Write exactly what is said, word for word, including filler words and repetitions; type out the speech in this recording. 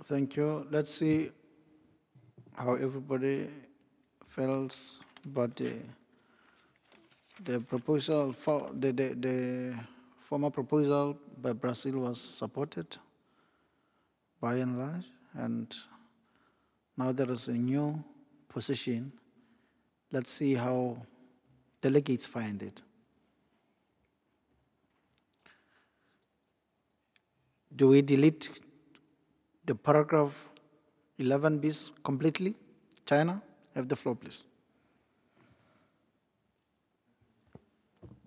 Thank you. Let's see how everybody feels about the, the proposal for the, the, the former proposal by Brazil was supported by and large, and now there is a new position. Let's see how delegates find it. Do we delete the paragraph eleven bis completely? China, have the floor, please.